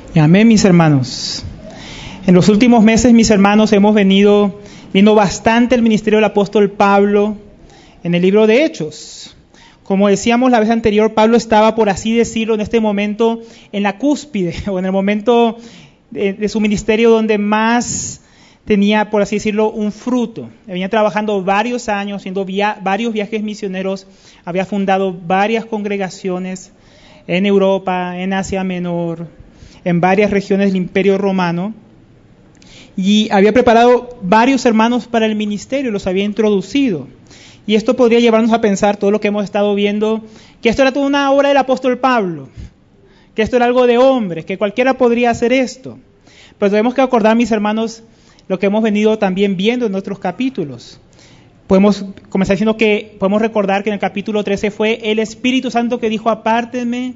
Amén, mis hermanos. En los últimos meses, mis hermanos, hemos venido viendo bastante el ministerio del apóstol Pablo en el libro de Hechos. Como decíamos la vez anterior, Pablo estaba, por así decirlo, en este momento en la cúspide, o en el momento de su ministerio donde más tenía, por así decirlo, un fruto. Venía trabajando varios años, haciendo varios viajes misioneros, había fundado varias congregaciones en Europa, en Asia Menor, en varias regiones del Imperio Romano, y había preparado varios hermanos para el ministerio, los había introducido. Y esto podría llevarnos a pensar todo lo que hemos estado viendo, que esto era toda una obra del apóstol Pablo, que esto era algo de hombres, que cualquiera podría hacer esto. Pero tenemos que acordar, mis hermanos, lo que hemos venido también viendo en otros capítulos. Podemos comenzar diciendo que podemos recordar que en el capítulo 13 fue el Espíritu Santo que dijo: apártenme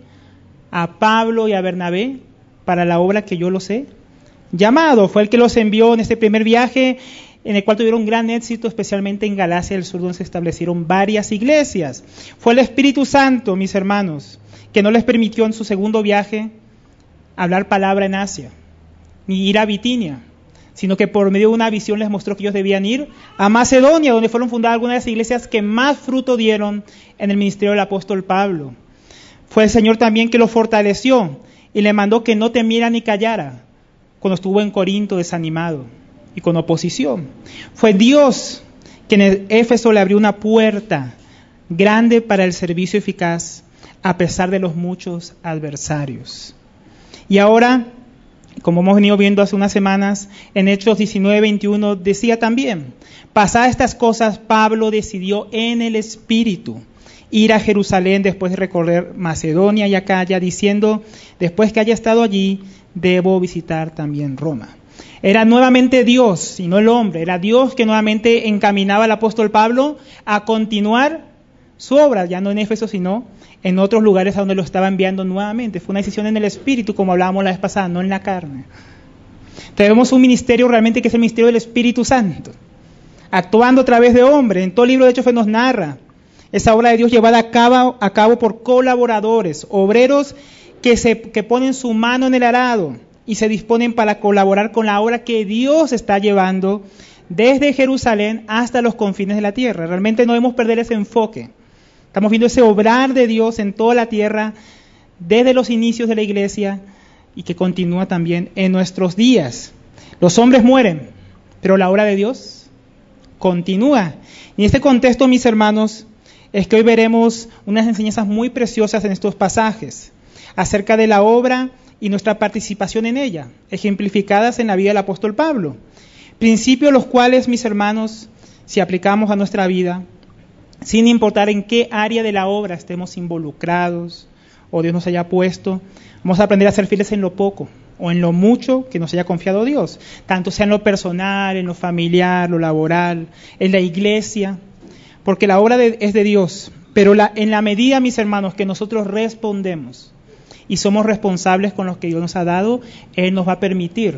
a Pablo y a Bernabé para la obra que yo los he llamado. Fue el que los envió en este primer viaje, en el cual tuvieron gran éxito, especialmente en Galacia del Sur, donde se establecieron varias iglesias. Fue el Espíritu Santo, mis hermanos, que no les permitió en su segundo viaje hablar palabra en Asia, ni ir a Bitinia, sino que por medio de una visión les mostró que ellos debían ir a Macedonia, donde fueron fundadas algunas de las iglesias que más fruto dieron en el ministerio del apóstol Pablo. Fue el Señor también que los fortaleció y le mandó que no temiera ni callara cuando estuvo en Corinto desanimado y con oposición. Fue Dios que en Éfeso le abrió una puerta grande para el servicio eficaz a pesar de los muchos adversarios. Y ahora, como hemos venido viendo hace unas semanas, en Hechos 19:21 decía también: pasadas estas cosas, Pablo decidió en el Espíritu ir a Jerusalén después de recorrer Macedonia y Acaya, diciendo: después que haya estado allí, debo visitar también Roma. Era nuevamente Dios y no el hombre, era Dios que nuevamente encaminaba al apóstol Pablo a continuar su obra, ya no en Éfeso, sino en otros lugares a donde lo estaba enviando nuevamente. Fue una decisión en el Espíritu, como hablábamos la vez pasada, no en la carne. Tenemos un ministerio realmente que es el ministerio del Espíritu Santo, actuando a través de hombres. En todo el libro de Hechos nos narra esa obra de Dios llevada a cabo por colaboradores, obreros que ponen su mano en el arado y se disponen para colaborar con la obra que Dios está llevando desde Jerusalén hasta los confines de la tierra. Realmente no debemos perder ese enfoque. Estamos viendo ese obrar de Dios en toda la tierra desde los inicios de la iglesia y que continúa también en nuestros días. Los hombres mueren, pero la obra de Dios continúa. Y en este contexto, mis hermanos, es que hoy veremos unas enseñanzas muy preciosas en estos pasajes acerca de la obra y nuestra participación en ella, ejemplificadas en la vida del apóstol Pablo. Principios los cuales, mis hermanos, si aplicamos a nuestra vida, sin importar en qué área de la obra estemos involucrados o Dios nos haya puesto, vamos a aprender a ser fieles en lo poco o en lo mucho que nos haya confiado Dios, tanto sea en lo personal, en lo familiar, lo laboral, en la iglesia, porque la obra es de Dios, pero en la medida, mis hermanos, que nosotros respondemos y somos responsables con lo que Dios nos ha dado, Él nos va a permitir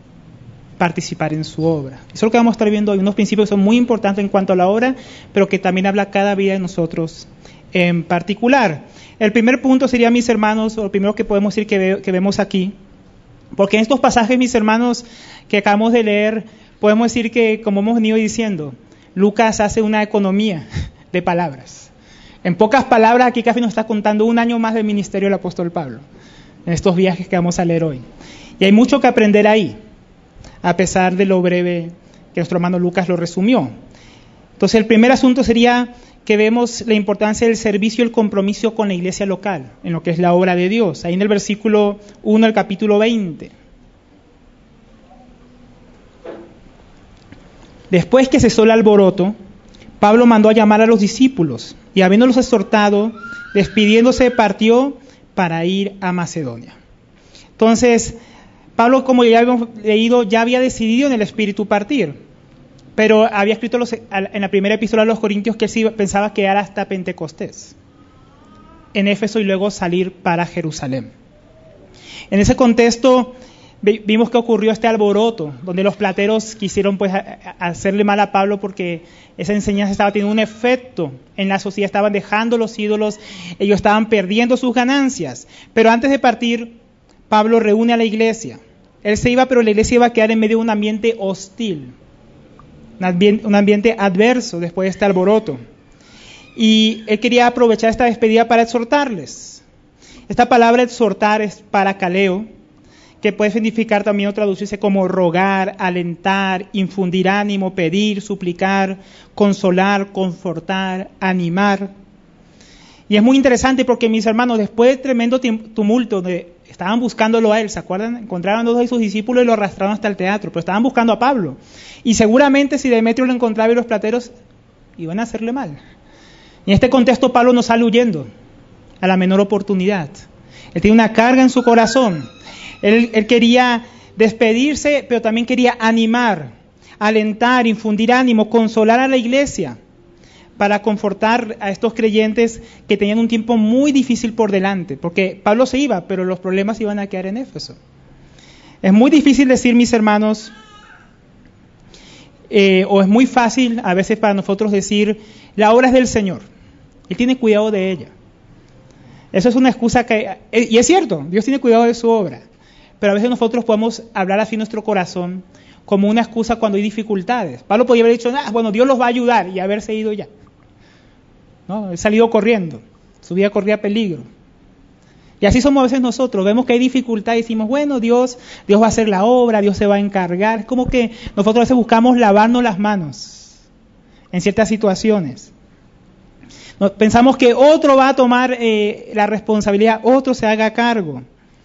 participar en su obra. Eso es lo que vamos a estar viendo hoy, unos principios que son muy importantes en cuanto a la obra, pero que también habla cada día de nosotros en particular. El primer punto sería, mis hermanos, o lo primero que podemos decir que vemos aquí, porque en estos pasajes, mis hermanos, que acabamos de leer, podemos decir que, como hemos venido diciendo, Lucas hace una economía de palabras. En pocas palabras, aquí casi nos está contando un año más del ministerio del apóstol Pablo, en estos viajes que vamos a leer hoy. Y hay mucho que aprender ahí, a pesar de lo breve que nuestro hermano Lucas lo resumió. Entonces, el primer asunto sería que vemos la importancia del servicio y el compromiso con la iglesia local, en lo que es la obra de Dios. Ahí en el versículo 1 del capítulo 20. Después que cesó el alboroto, Pablo mandó a llamar a los discípulos y, habiéndolos exhortado, despidiéndose, partió para ir a Macedonia. Entonces, Pablo, como ya habíamos leído, ya había decidido en el Espíritu partir, pero había escrito en la primera epístola a los Corintios que él sí pensaba quedar hasta Pentecostés en Éfeso y luego salir para Jerusalén. En ese contexto vimos que ocurrió este alboroto, donde los plateros quisieron pues hacerle mal a Pablo porque esa enseñanza estaba teniendo un efecto en la sociedad, estaban dejando los ídolos, ellos estaban perdiendo sus ganancias. Pero antes de partir, Pablo reúne a la iglesia. Él se iba, pero la iglesia iba a quedar en medio de un ambiente hostil, un ambiente adverso después de este alboroto. Y él quería aprovechar esta despedida para exhortarles. Esta palabra exhortar es parakaleo, que puede significar también o traducirse como rogar, alentar, infundir ánimo, pedir, suplicar, consolar, confortar, animar. Y es muy interesante porque, mis hermanos, después de tremendo tumulto, donde estaban buscándolo a él, ¿se acuerdan? Encontraron a dos de sus discípulos y lo arrastraron hasta el teatro, pero estaban buscando a Pablo. Y seguramente si Demetrio lo encontraba y los plateros iban a hacerle mal. Y en este contexto Pablo no sale huyendo a la menor oportunidad. Él tiene una carga en su corazón. Él quería despedirse, pero también quería animar, alentar, infundir ánimo, consolar a la iglesia, para confortar a estos creyentes que tenían un tiempo muy difícil por delante, porque Pablo se iba, pero los problemas iban a quedar en Éfeso. Es muy difícil decir, mis hermanos, o es muy fácil a veces para nosotros decir, la obra es del Señor, Él tiene cuidado de ella. Eso es una excusa y es cierto, Dios tiene cuidado de su obra, pero a veces nosotros podemos hablar así en nuestro corazón como una excusa cuando hay dificultades. Pablo podría haber dicho, bueno, Dios los va a ayudar y haberse ido ya. ¿No? Él salió corriendo, su vida corría peligro. Y así somos a veces nosotros, vemos que hay dificultad y decimos, bueno, Dios va a hacer la obra, Dios se va a encargar. Es como que nosotros a veces buscamos lavarnos las manos en ciertas situaciones. Pensamos que otro va a tomar la responsabilidad, otro se haga cargo.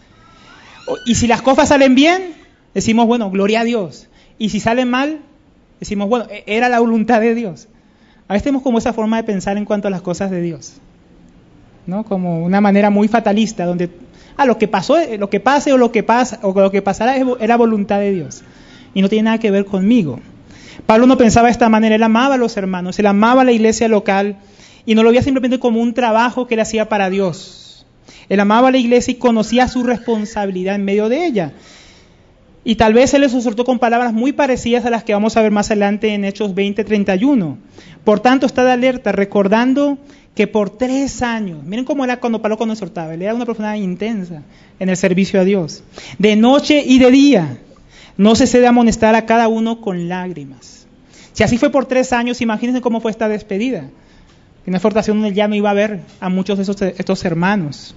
Y si las cosas salen bien, decimos, bueno, gloria a Dios. Y si salen mal, decimos, bueno, era la voluntad de Dios. A veces tenemos como esa forma de pensar en cuanto a las cosas de Dios, ¿no? Como una manera muy fatalista, donde lo que pasó, lo que pase o lo que pasa o lo que pasará era voluntad de Dios y no tiene nada que ver conmigo. Pablo no pensaba de esta manera, él amaba a los hermanos, él amaba a la iglesia local y no lo veía simplemente como un trabajo que él hacía para Dios. Él amaba a la iglesia y conocía su responsabilidad en medio de ella. Y tal vez él les exhortó con palabras muy parecidas a las que vamos a ver más adelante en Hechos 20:31. Por tanto, estad alerta, recordando que por 3 años, miren cómo era cuando Pablo exhortaba, él era una persona intensa en el servicio a Dios. De noche y de día, no cesé de amonestar a cada uno con lágrimas. Si así fue por 3 años, imagínense cómo fue esta despedida. En una exhortación donde él ya no iba a ver a muchos de estos hermanos.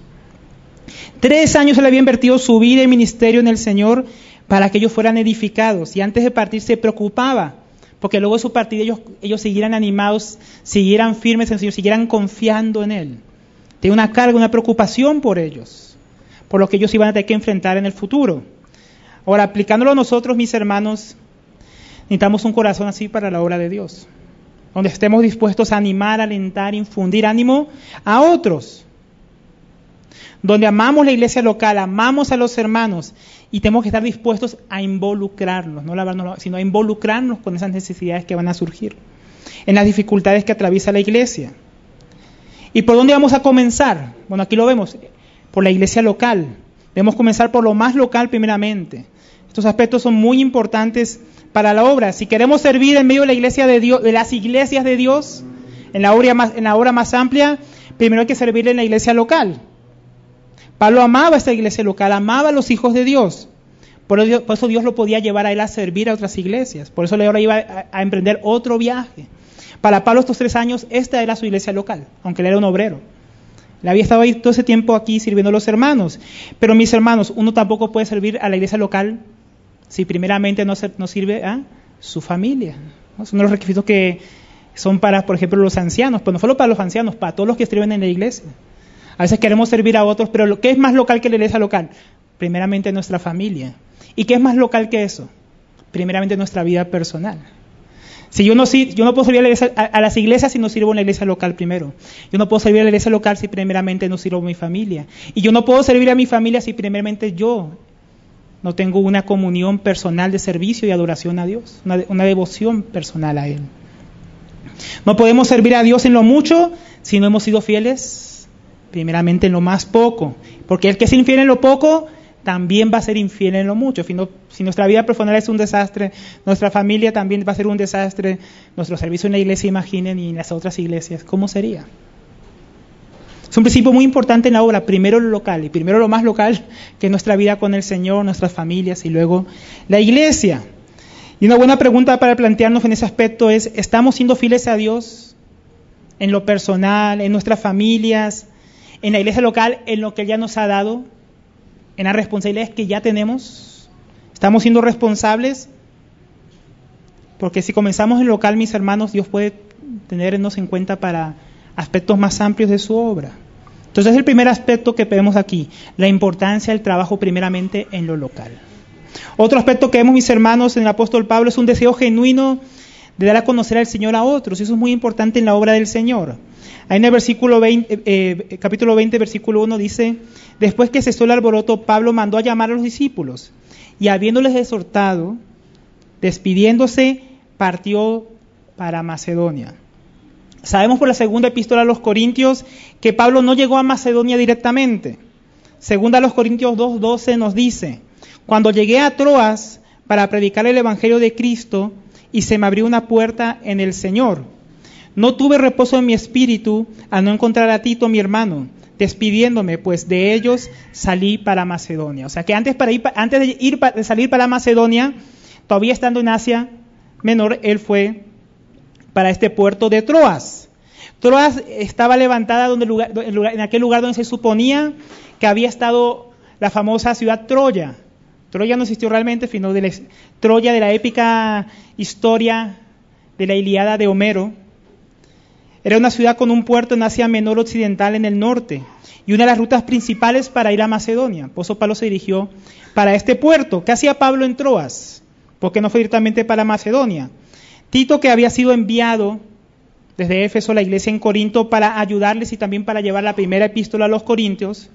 3 años él había invertido su vida y ministerio en el Señor para que ellos fueran edificados. Y antes de partir se preocupaba, porque luego de su partida ellos siguieran animados, siguieran firmes en el Señor, siguieran confiando en Él. Tenía una carga, una preocupación por ellos, por lo que ellos iban a tener que enfrentar en el futuro. Ahora, aplicándolo a nosotros, mis hermanos, necesitamos un corazón así para la obra de Dios, donde estemos dispuestos a animar, alentar, infundir ánimo a otros, donde amamos la iglesia local, amamos a los hermanos y tenemos que estar dispuestos a involucrarnos, no lavarnos, sino a involucrarnos con esas necesidades que van a surgir, en las dificultades que atraviesa la iglesia. ¿Y por dónde vamos a comenzar? Bueno, aquí lo vemos, por la iglesia local. Debemos comenzar por lo más local primeramente. Estos aspectos son muy importantes para la obra. Si queremos servir en medio de la iglesia de Dios, de las iglesias de Dios, en la obra más amplia, primero hay que servirle en la iglesia local. Pablo amaba esta iglesia local, amaba a los hijos de Dios. Por eso Dios lo podía llevar a él a servir a otras iglesias. Por eso él ahora iba a emprender otro viaje. Para Pablo estos 3 años, esta era su iglesia local, aunque él era un obrero. Él había estado ahí todo ese tiempo aquí sirviendo a los hermanos. Pero mis hermanos, uno tampoco puede servir a la iglesia local si primeramente no sirve a su familia, ¿no? Son los requisitos que son para, por ejemplo, los ancianos. Pero no solo para los ancianos, para todos los que sirven en la iglesia. A veces queremos servir a otros, pero ¿qué es más local que la iglesia local? Primeramente nuestra familia. ¿Y qué es más local que eso? Primeramente nuestra vida personal. Si yo no puedo servir a las iglesias si no sirvo en la iglesia local primero. Yo no puedo servir a la iglesia local si primeramente no sirvo a mi familia. Y yo no puedo servir a mi familia si primeramente yo no tengo una comunión personal de servicio y adoración a Dios, una devoción personal a Él. No podemos servir a Dios en lo mucho si no hemos sido fieles primeramente en lo más poco, porque el que es infiel en lo poco también va a ser infiel en lo mucho. Si nuestra vida personal es un desastre, nuestra familia también va a ser un desastre, nuestro servicio en la iglesia, imaginen, y en las otras iglesias, ¿cómo sería? Es un principio muy importante en la obra, primero lo local, y primero lo más local, que es nuestra vida con el Señor, nuestras familias, y luego la iglesia. Y una buena pregunta para plantearnos en ese aspecto es, ¿estamos siendo fieles a Dios en lo personal, en nuestras familias, en la iglesia local, en lo que Él ya nos ha dado, en las responsabilidades que ya tenemos? ¿Estamos siendo responsables? Porque si comenzamos en lo local, mis hermanos, Dios puede tenernos en cuenta para aspectos más amplios de su obra. Entonces, el primer aspecto que vemos aquí, la importancia del trabajo primeramente en lo local. Otro aspecto que vemos, mis hermanos, en el apóstol Pablo es un deseo genuino de dar a conocer al Señor a otros. Eso es muy importante en la obra del Señor. Ahí en el capítulo 20, versículo 1 dice, después que cesó el alboroto, Pablo mandó a llamar a los discípulos y habiéndoles exhortado, despidiéndose, partió para Macedonia. Sabemos por la segunda epístola a los Corintios que Pablo no llegó a Macedonia directamente. Segunda a los Corintios 2:12 nos dice, cuando llegué a Troas para predicar el evangelio de Cristo y se me abrió una puerta en el Señor. No tuve reposo en mi espíritu al no encontrar a Tito, mi hermano, despidiéndome, pues de ellos salí para Macedonia. O sea que antes de salir para Macedonia, todavía estando en Asia Menor, él fue para este puerto de Troas. Troas estaba levantada en aquel lugar donde se suponía que había estado la famosa ciudad Troya. Troya no existió realmente, sino de la Troya de la épica historia de la Ilíada de Homero. Era una ciudad con un puerto en Asia Menor occidental en el norte y una de las rutas principales para ir a Macedonia. Por eso Pablo se dirigió para este puerto. ¿Qué hacía Pablo en Troas? Porque no fue directamente para Macedonia. Tito, que había sido enviado desde Éfeso a la iglesia en Corinto para ayudarles y también para llevar la primera epístola a los Corintios,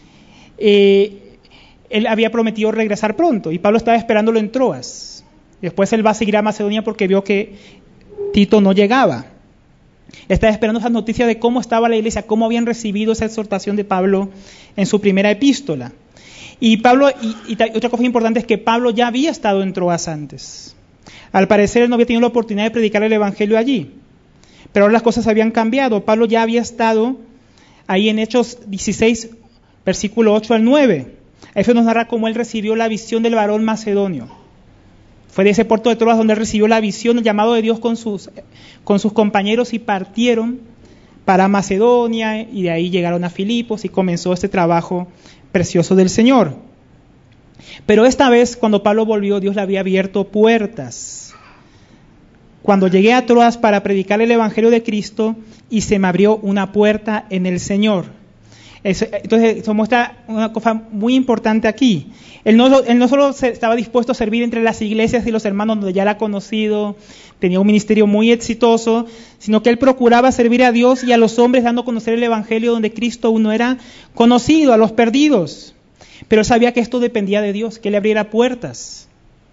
él había prometido regresar pronto y Pablo estaba esperándolo en Troas. Después él va a seguir a Macedonia porque vio que Tito no llegaba. Estaba esperando esas noticias de cómo estaba la iglesia, cómo habían recibido esa exhortación de Pablo en su primera epístola. Y Pablo, y otra cosa importante es que Pablo ya había estado en Troas antes. Al parecer él no había tenido la oportunidad de predicar el evangelio allí. Pero ahora las cosas habían cambiado. Pablo ya había estado ahí en Hechos 16, versículo 8 al 9. Eso nos narra cómo él recibió la visión del varón macedonio. Fue de ese puerto de Troas donde él recibió la visión, el llamado de Dios con sus compañeros y partieron para Macedonia y de ahí llegaron a Filipos y comenzó este trabajo precioso del Señor. Pero esta vez cuando Pablo volvió, Dios le había abierto puertas. Cuando llegué a Troas para predicar el evangelio de Cristo y se me abrió una puerta en el Señor. Entonces, eso muestra una cosa muy importante aquí. Él no solo estaba dispuesto a servir entre las iglesias y los hermanos donde ya era conocido, tenía un ministerio muy exitoso, sino que él procuraba servir a Dios y a los hombres dando a conocer el evangelio donde Cristo aún no era conocido, a los perdidos. Pero él sabía que esto dependía de Dios, que le abriera puertas.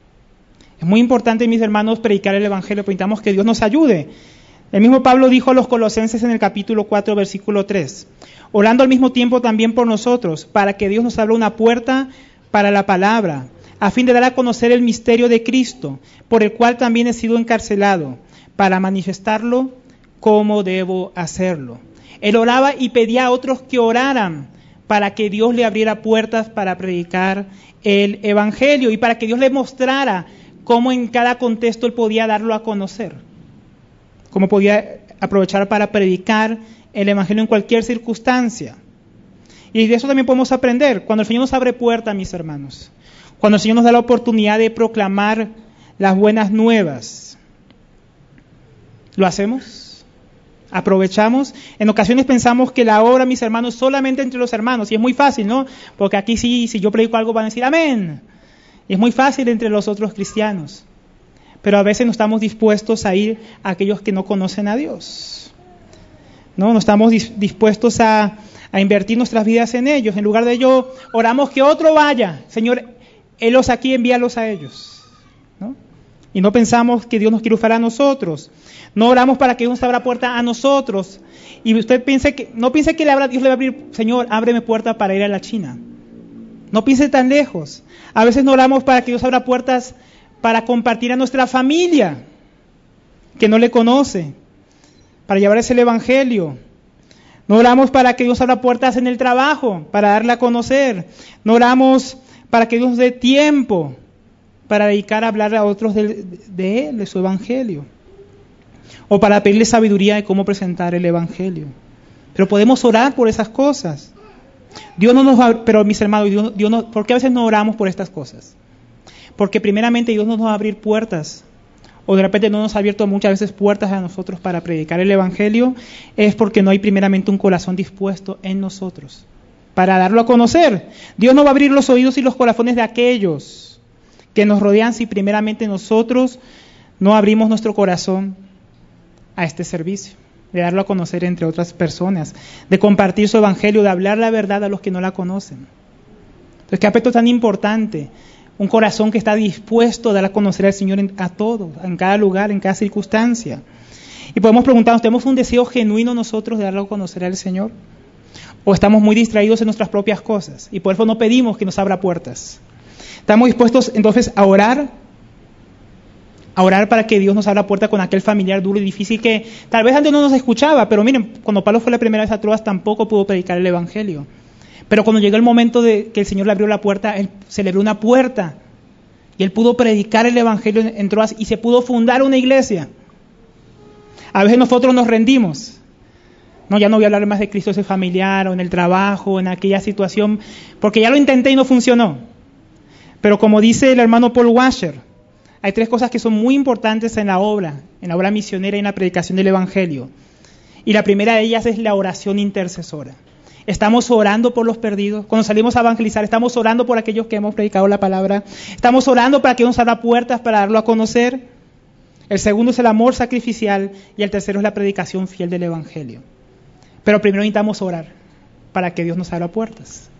Es muy importante, mis hermanos, predicar el evangelio, necesitamos que Dios nos ayude. El mismo Pablo dijo a los Colosenses en el capítulo 4, versículo 3, orando al mismo tiempo también por nosotros, para que Dios nos abra una puerta para la palabra, a fin de dar a conocer el misterio de Cristo, por el cual también he sido encarcelado, para manifestarlo como debo hacerlo. Él oraba y pedía a otros que oraran, para que Dios le abriera puertas para predicar el evangelio y para que Dios le mostrara cómo en cada contexto él podía darlo a conocer, cómo podía aprovechar para predicar el evangelio en cualquier circunstancia. Y de eso también podemos aprender. Cuando el Señor nos abre puertas, mis hermanos, cuando el Señor nos da la oportunidad de proclamar las buenas nuevas, ¿lo hacemos? ¿Aprovechamos? En ocasiones pensamos que la obra, mis hermanos, solamente entre los hermanos, y es muy fácil, ¿no? Porque aquí sí, si yo predico algo van a decir amén. Y es muy fácil entre los otros cristianos. Pero a veces no estamos dispuestos a ir a aquellos que no conocen a Dios. No estamos dispuestos a invertir nuestras vidas en ellos. En lugar de ello, oramos que otro vaya. Señor, helos aquí, envíalos a ellos. ¿No? Y no pensamos que Dios nos quiere usar a nosotros. No oramos para que Dios nos abra puerta a nosotros. Y usted no piense que Dios le va a abrir, Señor, ábreme puerta para ir a la China. No piense tan lejos. A veces no oramos para que Dios abra puertas para compartir a nuestra familia que no le conoce, para llevarles el evangelio. No oramos para que Dios abra puertas en el trabajo, para darle a conocer. No oramos para que Dios dé tiempo para dedicar a hablar a otros de Él, de su Evangelio. O para pedirle sabiduría de cómo presentar el Evangelio. Pero podemos orar por esas cosas. Dios no nos va, pero mis hermanos, Dios no, ¿por qué a veces no oramos por estas cosas? Porque primeramente Dios no nos va a abrir puertas, o de repente no nos ha abierto muchas veces puertas a nosotros para predicar el Evangelio, es porque no hay primeramente un corazón dispuesto en nosotros para darlo a conocer. Dios no va a abrir los oídos y los corazones de aquellos que nos rodean si primeramente nosotros no abrimos nuestro corazón a este servicio, de darlo a conocer entre otras personas, de compartir su Evangelio, de hablar la verdad a los que no la conocen. Entonces, ¿qué aspecto tan importante? Un corazón que está dispuesto a dar a conocer al Señor a todos, en cada lugar, en cada circunstancia. Y podemos preguntarnos, ¿tenemos un deseo genuino nosotros de darlo a conocer al Señor? ¿O estamos muy distraídos en nuestras propias cosas? Y por eso no pedimos que nos abra puertas. ¿Estamos dispuestos entonces a orar para que Dios nos abra puerta con aquel familiar duro y difícil que tal vez antes no nos escuchaba? Pero miren, cuando Pablo fue la primera vez a Troas tampoco pudo predicar el Evangelio. Pero cuando llegó el momento de que el Señor le abrió la puerta, Él se le abrió una puerta y Él pudo predicar el Evangelio en Troas y se pudo fundar una iglesia. A veces nosotros nos rendimos. No, ya no voy a hablar más de Cristo ese familiar o en el trabajo, o en aquella situación, porque ya lo intenté y no funcionó. Pero como dice el hermano Paul Washer, hay 3 cosas que son muy importantes en la obra misionera y en la predicación del Evangelio. Y la primera de ellas es la oración intercesora. Estamos orando por los perdidos. Cuando salimos a evangelizar, estamos orando por aquellos que hemos predicado la palabra. Estamos orando para que Dios nos abra puertas para darlo a conocer. El segundo es el amor sacrificial y el tercero es la predicación fiel del Evangelio. Pero primero necesitamos orar para que Dios nos abra puertas.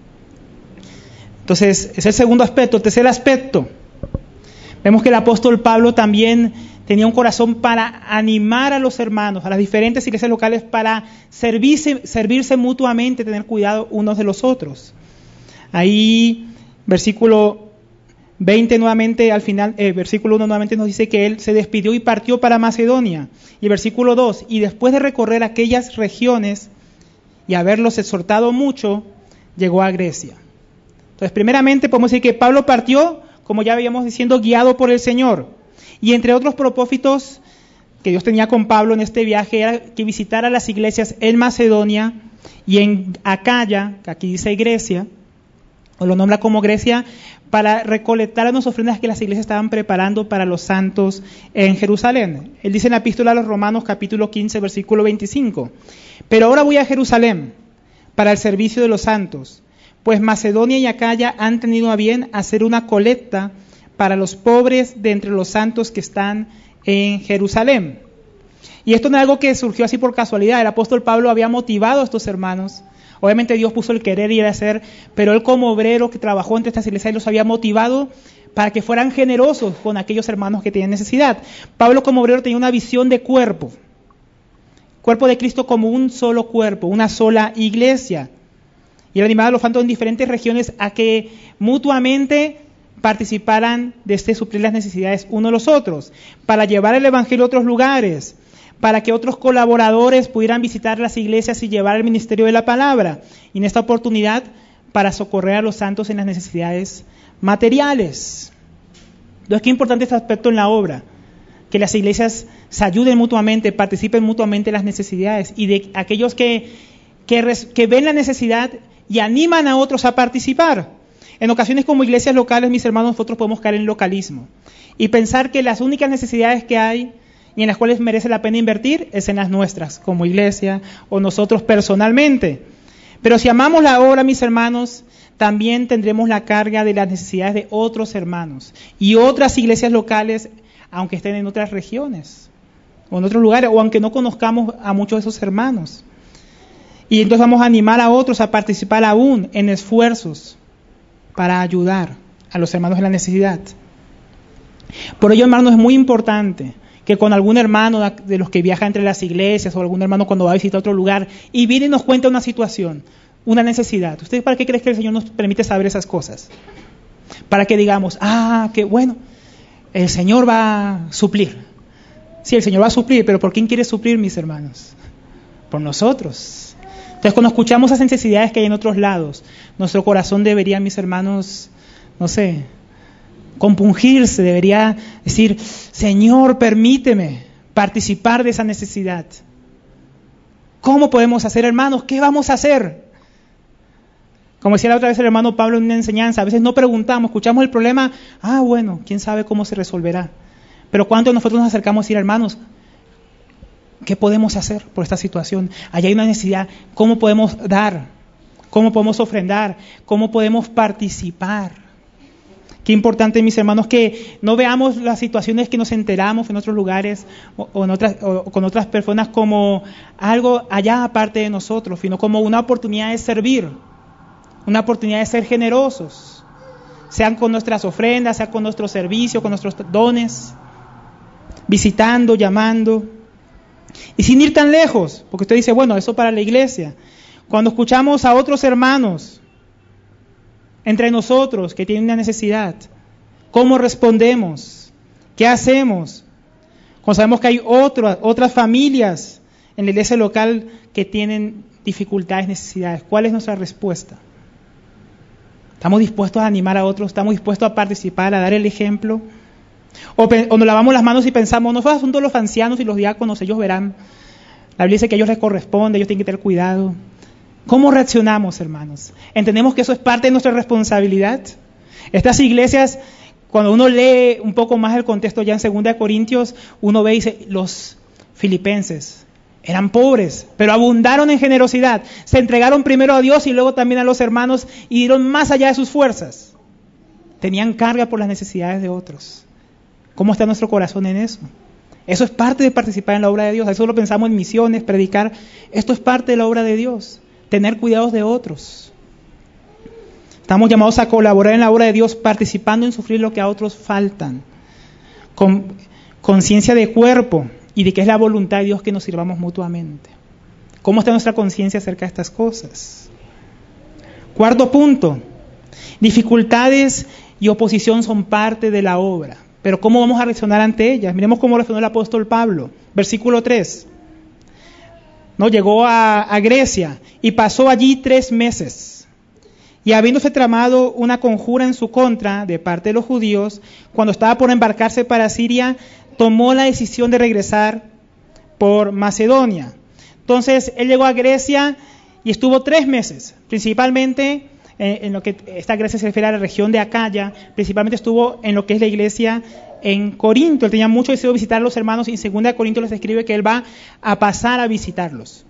Entonces, es el segundo aspecto. El tercer aspecto, vemos que el apóstol Pablo también tenía un corazón para animar a los hermanos, a las diferentes iglesias locales, para servirse mutuamente, tener cuidado unos de los otros. Ahí, versículo 20 nuevamente, al final, versículo 1 nuevamente nos dice que él se despidió y partió para Macedonia. Y versículo 2, y después de recorrer aquellas regiones y haberlos exhortado mucho, llegó a Grecia. Entonces, primeramente podemos decir que Pablo partió, como ya habíamos diciendo, guiado por el Señor. Y entre otros propósitos que Dios tenía con Pablo en este viaje era que visitara las iglesias en Macedonia y en Acaya, que aquí dice Grecia, o lo nombra como Grecia, para recolectar las ofrendas que las iglesias estaban preparando para los santos en Jerusalén. Él dice en la epístola a los Romanos, capítulo 15, versículo 25, pero ahora voy a Jerusalén para el servicio de los santos, pues Macedonia y Acaya han tenido a bien hacer una colecta para los pobres de entre los santos que están en Jerusalén. Y esto no es algo que surgió así por casualidad. El apóstol Pablo había motivado a estos hermanos. Obviamente Dios puso el querer y el hacer, pero él como obrero que trabajó entre estas iglesias los había motivado para que fueran generosos con aquellos hermanos que tenían necesidad. Pablo como obrero tenía una visión de cuerpo de Cristo como un solo cuerpo, una sola iglesia. Y él animaba a los santos en diferentes regiones a que mutuamente participaran de suplir las necesidades unos de los otros, para llevar el Evangelio a otros lugares, para que otros colaboradores pudieran visitar las iglesias y llevar el ministerio de la palabra, y en esta oportunidad para socorrer a los santos en las necesidades materiales. Entonces, qué importante este aspecto en la obra, que las iglesias se ayuden mutuamente, participen mutuamente en las necesidades, y de aquellos que ven la necesidad y animan a otros a participar. En ocasiones como iglesias locales, mis hermanos, nosotros podemos caer en localismo y pensar que las únicas necesidades que hay y en las cuales merece la pena invertir es en las nuestras, como iglesia o nosotros personalmente. Pero si amamos la obra, mis hermanos, también tendremos la carga de las necesidades de otros hermanos y otras iglesias locales, aunque estén en otras regiones o en otros lugares, o aunque no conozcamos a muchos de esos hermanos. Y entonces vamos a animar a otros a participar aún en esfuerzos para ayudar a los hermanos en la necesidad. Por ello, hermanos, es muy importante que con algún hermano de los que viaja entre las iglesias o algún hermano cuando va a visitar otro lugar y viene y nos cuenta una situación, una necesidad. ¿Ustedes para qué creen que el Señor nos permite saber esas cosas? Para que digamos, qué bueno, el Señor va a suplir. Sí, el Señor va a suplir, pero ¿por quién quiere suplir, mis hermanos? Por nosotros. Entonces, cuando escuchamos esas necesidades que hay en otros lados, nuestro corazón debería, mis hermanos, compungirse, debería decir, Señor, permíteme participar de esa necesidad. ¿Cómo podemos hacer, hermanos? ¿Qué vamos a hacer? Como decía la otra vez el hermano Pablo en una enseñanza, a veces no preguntamos, escuchamos el problema, bueno, quién sabe cómo se resolverá. Pero ¿cuántos de nosotros nos acercamos a decir, hermanos, qué podemos hacer por esta situación? Allá hay una necesidad, ¿cómo podemos dar? ¿Cómo podemos ofrendar? ¿Cómo podemos participar? Qué importante, mis hermanos, que no veamos las situaciones que nos enteramos en otros lugares o con otras personas como algo allá aparte de nosotros, sino como una oportunidad de servir, una oportunidad de ser generosos, sean con nuestras ofrendas, sean con nuestro servicio, con nuestros dones, visitando, llamando, y sin ir tan lejos, porque usted dice, bueno, eso para la iglesia. Cuando escuchamos a otros hermanos entre nosotros que tienen una necesidad, ¿cómo respondemos? ¿Qué hacemos? Cuando sabemos que hay otras familias en la iglesia local que tienen dificultades, necesidades, ¿cuál es nuestra respuesta? ¿Estamos dispuestos a animar a otros? ¿Estamos dispuestos a participar, a dar el ejemplo? O nos lavamos las manos y pensamos, no fue asunto de los ancianos y los diáconos, ellos verán. La Biblia dice que a ellos les corresponde, ellos tienen que tener cuidado. ¿Cómo reaccionamos, hermanos? ¿Entendemos que eso es parte de nuestra responsabilidad? Estas iglesias, cuando uno lee un poco más el contexto ya en 2 Corintios, uno ve y dice, los filipenses eran pobres, pero abundaron en generosidad. Se entregaron primero a Dios y luego también a los hermanos y dieron más allá de sus fuerzas. Tenían carga por las necesidades de otros. ¿Cómo está nuestro corazón en eso? Eso es parte de participar en la obra de Dios. Eso lo pensamos en misiones, predicar. Esto es parte de la obra de Dios. Tener cuidados de otros. Estamos llamados a colaborar en la obra de Dios, participando en sufrir lo que a otros faltan. Con conciencia de cuerpo y de que es la voluntad de Dios que nos sirvamos mutuamente. ¿Cómo está nuestra conciencia acerca de estas cosas? Cuarto punto. Dificultades y oposición son parte de la obra. Pero ¿cómo vamos a reaccionar ante ellas? Miremos cómo reaccionó el apóstol Pablo. Versículo 3. Llegó a Grecia y pasó allí 3 meses. Y habiéndose tramado una conjura en su contra de parte de los judíos, cuando estaba por embarcarse para Siria, tomó la decisión de regresar por Macedonia. Entonces, él llegó a Grecia y estuvo 3 meses, principalmente en lo que esta Grecia se refiere a la región de Acaya, principalmente estuvo en lo que es la iglesia en Corinto. Él tenía mucho deseo de visitar a los hermanos y en 2 Corintios les escribe que él va a pasar a visitarlos.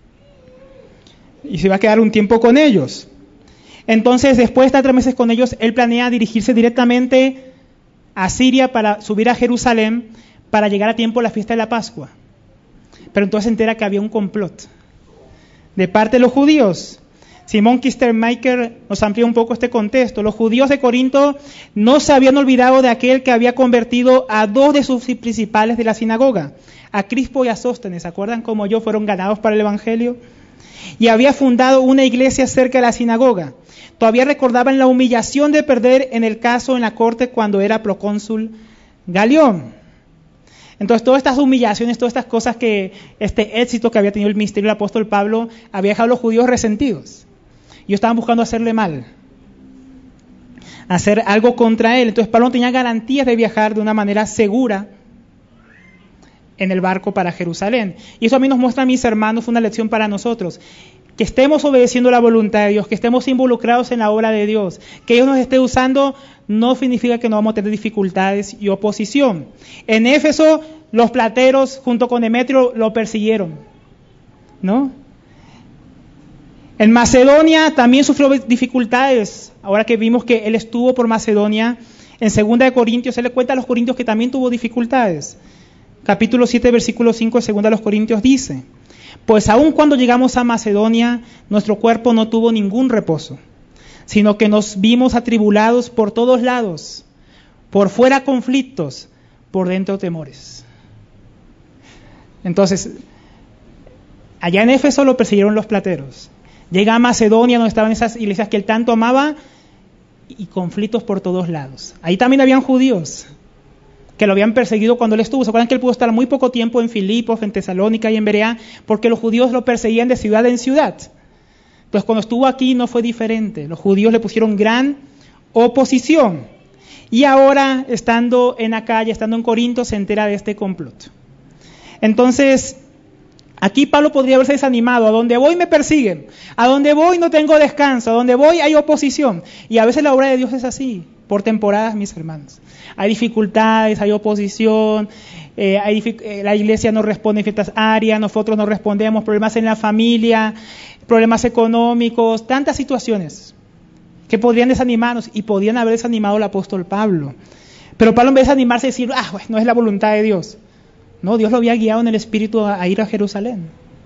Y se va a quedar un tiempo con ellos. Entonces, después de estar 3 meses con ellos, él planea dirigirse directamente a Siria para subir a Jerusalén para llegar a tiempo a la fiesta de la Pascua. Pero entonces se entera que había un complot de parte de los judíos. Simón Kistemaker nos amplía un poco este contexto. Los judíos de Corinto no se habían olvidado de aquel que había convertido a 2 de sus principales de la sinagoga, a Crispo y a Sóstenes. ¿Se acuerdan cómo ellos fueron ganados para el evangelio? Y había fundado una iglesia cerca de la sinagoga. Todavía recordaban la humillación de perder en el caso en la corte cuando era procónsul Galión. Entonces, todas estas humillaciones, todas estas cosas este éxito que había tenido el ministerio del apóstol Pablo, había dejado a los judíos resentidos. Ellos estaban buscando hacerle mal, hacer algo contra él. Entonces, Pablo no tenía garantías de viajar de una manera segura en el barco para Jerusalén. Y eso a mí nos muestra, mis hermanos, una lección para nosotros. Que estemos obedeciendo la voluntad de Dios, que estemos involucrados en la obra de Dios, que Dios nos esté usando, no significa que no vamos a tener dificultades y oposición. En Éfeso, los plateros, junto con Demetrio, lo persiguieron, ¿no? En Macedonia también sufrió dificultades. Ahora que vimos que él estuvo por Macedonia, en 2 Corintios, él le cuenta a los corintios que también tuvo dificultades. Capítulo 7, versículo 5 de 2 Corintios dice: pues aun cuando llegamos a Macedonia, nuestro cuerpo no tuvo ningún reposo, sino que nos vimos atribulados por todos lados, por fuera conflictos, por dentro temores. Entonces, allá en Éfeso lo persiguieron los plateros. Llega a Macedonia, donde estaban esas iglesias que él tanto amaba, y conflictos por todos lados. Ahí también habían judíos, que lo habían perseguido cuando él estuvo. ¿Se acuerdan que él pudo estar muy poco tiempo en Filipos, en Tesalónica y en Berea? Porque los judíos lo perseguían de ciudad en ciudad. Pues cuando estuvo aquí no fue diferente. Los judíos le pusieron gran oposición. Y ahora, estando en Acaya, estando en Corinto, se entera de este complot. Entonces, aquí Pablo podría haberse desanimado. A donde voy me persiguen. A donde voy no tengo descanso. A donde voy hay oposición. Y a veces la obra de Dios es así, por temporadas, mis hermanos. Hay dificultades, hay oposición, la iglesia no responde en ciertas áreas, nosotros no respondemos, problemas en la familia, problemas económicos, tantas situaciones que podrían desanimarnos y podrían haber desanimado al apóstol Pablo. Pero Pablo, en vez de desanimarse y decir, bueno, no es la voluntad de Dios. No, Dios lo había guiado en el Espíritu a ir a Jerusalén.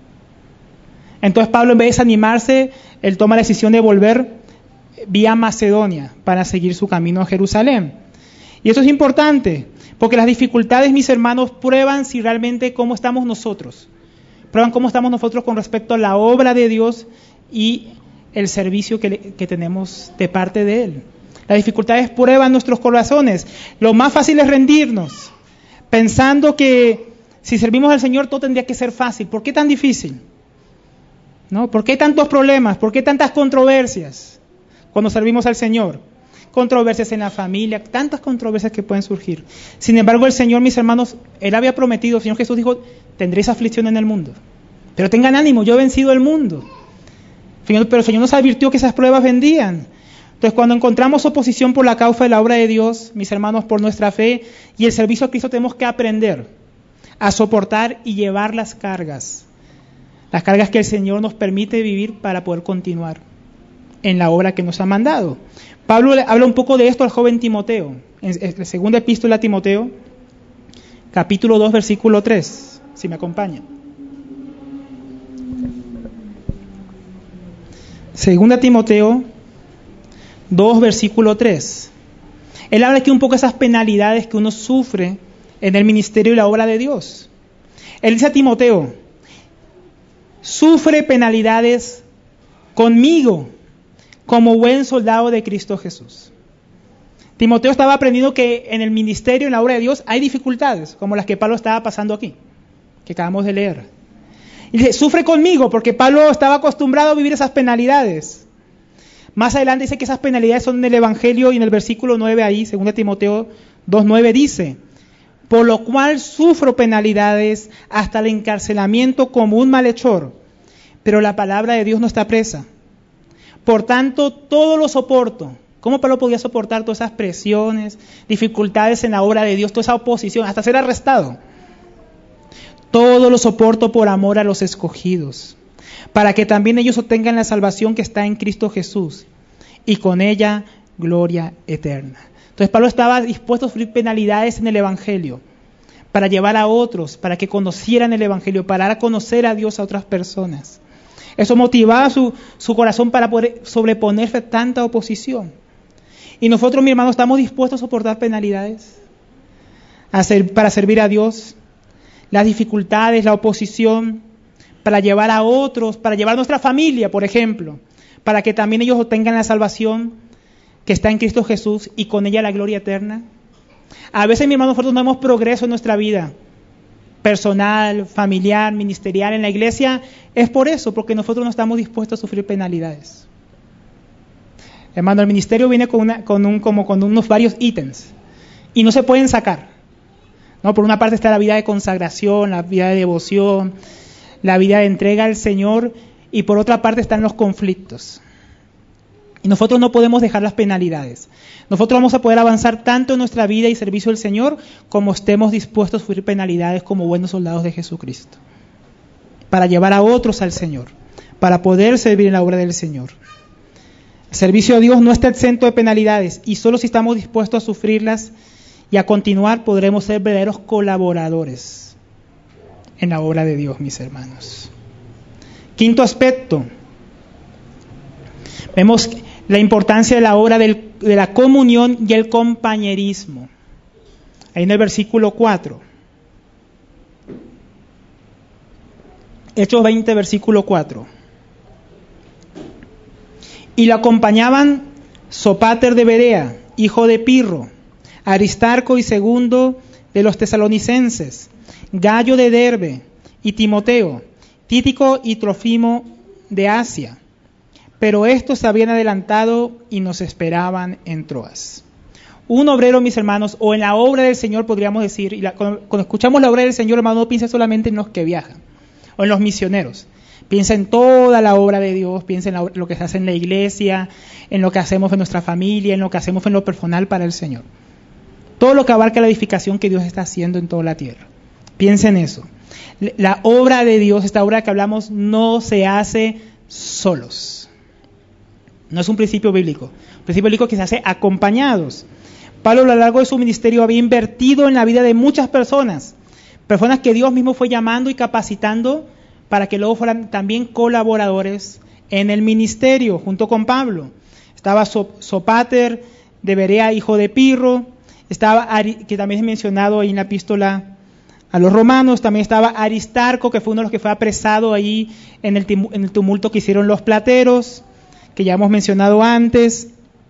Entonces Pablo, en vez de desanimarse, él toma la decisión de volver vía Macedonia para seguir su camino a Jerusalén. Y eso es importante, porque las dificultades, mis hermanos, prueban si realmente cómo estamos nosotros. Prueban cómo estamos nosotros con respecto a la obra de Dios y el servicio que tenemos de parte de Él. Las dificultades prueban nuestros corazones. Lo más fácil es rendirnos, pensando que si servimos al Señor todo tendría que ser fácil. ¿Por qué tan difícil? ¿No? ¿Por qué hay tantos problemas? ¿Por qué tantas controversias cuando servimos al Señor? Controversias en la familia, tantas controversias que pueden surgir. Sin embargo, el Señor, mis hermanos, Él había prometido, el Señor Jesús dijo, tendréis aflicción en el mundo. Pero tengan ánimo, yo he vencido el mundo. Pero el Señor nos advirtió que esas pruebas vendrían. Entonces, cuando encontramos oposición por la causa de la obra de Dios, mis hermanos, por nuestra fe y el servicio a Cristo, tenemos que aprender a soportar y llevar las cargas que el Señor nos permite vivir para poder continuar en la obra que nos ha mandado. Pablo habla un poco de esto al joven Timoteo, en la segunda epístola a Timoteo, capítulo 2, versículo 3, si me acompañan. Segunda Timoteo 2, versículo 3. Él habla aquí un poco de esas penalidades que uno sufre en el ministerio y la obra de Dios. Él dice a Timoteo, sufre penalidades conmigo como buen soldado de Cristo Jesús. Timoteo estaba aprendiendo que en el ministerio, en la obra de Dios, hay dificultades, como las que Pablo estaba pasando aquí, que acabamos de leer. Y dice, sufre conmigo, porque Pablo estaba acostumbrado a vivir esas penalidades. Más adelante dice que esas penalidades son en el Evangelio, y en el versículo 9 ahí, 2 Timoteo 2:9 dice, por lo cual sufro penalidades hasta el encarcelamiento como un malhechor, pero la palabra de Dios no está presa. Por tanto, todo lo soporto. ¿Cómo Pablo podía soportar todas esas presiones, dificultades en la obra de Dios, toda esa oposición, hasta ser arrestado? Todo lo soporto por amor a los escogidos, para que también ellos obtengan la salvación que está en Cristo Jesús, y con ella gloria eterna. Entonces Pablo estaba dispuesto a sufrir penalidades en el Evangelio, para llevar a otros, para que conocieran el Evangelio, para dar a conocer a Dios a otras personas. Eso motivaba su corazón para poder sobreponerse a tanta oposición. Y nosotros, mi hermano, estamos dispuestos a soportar penalidades para servir a Dios, las dificultades, la oposición, para llevar a otros, para llevar a nuestra familia, por ejemplo, para que también ellos obtengan la salvación que está en Cristo Jesús y con ella la gloria eterna. A veces, mi hermano, nosotros no vemos progreso en nuestra vida personal, familiar, ministerial, en la iglesia, es por eso, porque nosotros no estamos dispuestos a sufrir penalidades. Hermano, el ministerio viene con unos varios ítems y no se pueden sacar. ¿No? Por una parte está la vida de consagración, la vida de devoción, la vida de entrega al Señor, y por otra parte están los conflictos. Y nosotros no podemos dejar las penalidades. Nosotros vamos a poder avanzar tanto en nuestra vida y servicio al Señor como estemos dispuestos a sufrir penalidades como buenos soldados de Jesucristo, para llevar a otros al Señor, para poder servir en la obra del Señor. El servicio a Dios no está exento de penalidades, y solo si estamos dispuestos a sufrirlas y a continuar podremos ser verdaderos colaboradores en la obra de Dios, mis hermanos. Quinto aspecto, vemos la importancia de la obra de la comunión y el compañerismo. Ahí en el versículo 4. Hechos 20, versículo 4. Y lo acompañaban Sópater de Berea, hijo de Pirro, Aristarco y Segundo de los tesalonicenses, Gayo de Derbe y Timoteo, Tíquico y Trófimo de Asia. Pero estos se habían adelantado y nos esperaban en Troas. Un obrero, mis hermanos, o en la obra del Señor podríamos decir, cuando escuchamos la obra del Señor, hermano, no piensa solamente en los que viajan, o en los misioneros. Piensa en toda la obra de Dios, piensa en lo que se hace en la iglesia, en lo que hacemos en nuestra familia, en lo que hacemos en lo personal para el Señor. Todo lo que abarca la edificación que Dios está haciendo en toda la tierra. Piensa en eso. La obra de Dios, esta obra que hablamos, no se hace solos. No es un principio bíblico. Un principio bíblico que se hace acompañados. Pablo a lo largo de su ministerio había invertido en la vida de muchas personas. Personas que Dios mismo fue llamando y capacitando para que luego fueran también colaboradores en el ministerio, junto con Pablo. Estaba Sópater de Berea, hijo de Pirro, estaba que también es mencionado ahí en la epístola a los romanos, también estaba Aristarco, que fue uno de los que fue apresado ahí en el tumulto que hicieron los plateros, que ya hemos mencionado antes.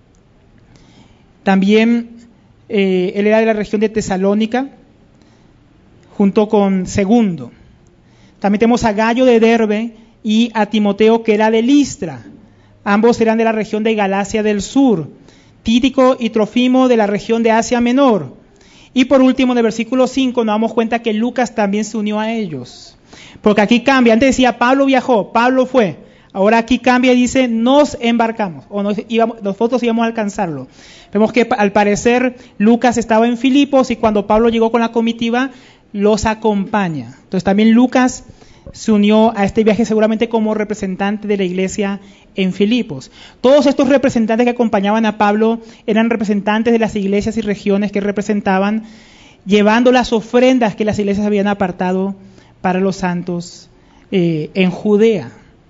También él era de la región de Tesalónica, junto con Segundo. También tenemos a Gayo de Derbe y a Timoteo, que era de Listra. Ambos eran de la región de Galacia del Sur. Tíquico y Trófimo de la región de Asia Menor. Y por último, en el versículo 5 nos damos cuenta que Lucas también se unió a ellos. Porque aquí cambia. Antes decía Pablo viajó, Pablo fue. Ahora aquí cambia y dice nos embarcamos. O nosotros íbamos a alcanzarlo. Vemos que al parecer Lucas estaba en Filipos y cuando Pablo llegó con la comitiva los acompaña. Entonces también Lucas se unió a este viaje seguramente como representante de la iglesia en Filipos. Todos estos representantes que acompañaban a Pablo eran representantes de las iglesias y regiones que representaban, llevando las ofrendas que las iglesias habían apartado para los santos en Judea.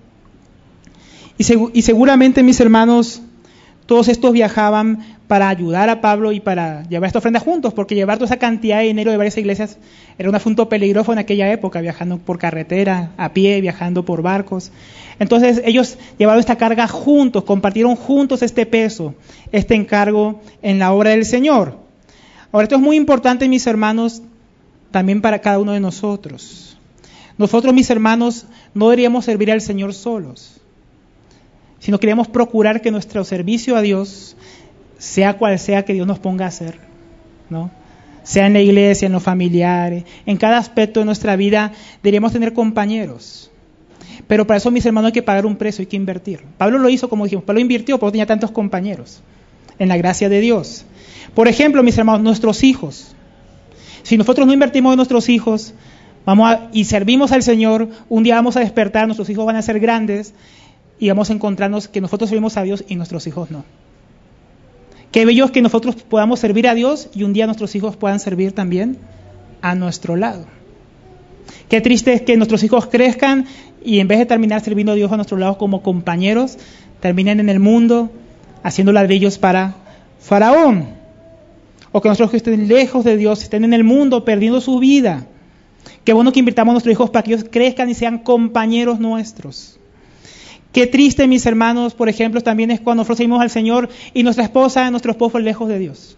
Y seguramente, mis hermanos, todos estos viajaban para ayudar a Pablo y para llevar esta ofrenda juntos, porque llevar toda esa cantidad de dinero de varias iglesias era un asunto peligroso en aquella época, viajando por carretera, a pie, viajando por barcos. Entonces ellos llevaron esta carga juntos, compartieron juntos este peso, este encargo en la obra del Señor. Ahora, esto es muy importante, mis hermanos, también para cada uno de nosotros. Nosotros, mis hermanos, no deberíamos servir al Señor solos, sino queremos procurar que nuestro servicio a Dios, sea cual sea que Dios nos ponga a hacer, ¿no? Sea en la iglesia, en los familiares, en cada aspecto de nuestra vida, deberíamos tener compañeros. Pero para eso, mis hermanos, hay que pagar un precio, hay que invertir. Pablo lo hizo, como dijimos, Pablo invirtió porque tenía tantos compañeros en la gracia de Dios. Por ejemplo, mis hermanos, nuestros hijos. Si nosotros no invertimos en nuestros hijos, y servimos al Señor, un día vamos a despertar, nuestros hijos van a ser grandes, y vamos a encontrarnos que nosotros servimos a Dios y nuestros hijos no. Qué bello es que nosotros podamos servir a Dios y un día nuestros hijos puedan servir también a nuestro lado. Qué triste es que nuestros hijos crezcan y en vez de terminar sirviendo a Dios a nuestro lado como compañeros, terminen en el mundo haciendo ladrillos para Faraón. O que nuestros hijos estén lejos de Dios, estén en el mundo perdiendo su vida. Qué bueno que invirtamos a nuestros hijos para que ellos crezcan y sean compañeros nuestros. Qué triste, mis hermanos, por ejemplo, también es cuando nosotros seguimos al Señor y nuestra esposa, nuestro esposo lejos de Dios.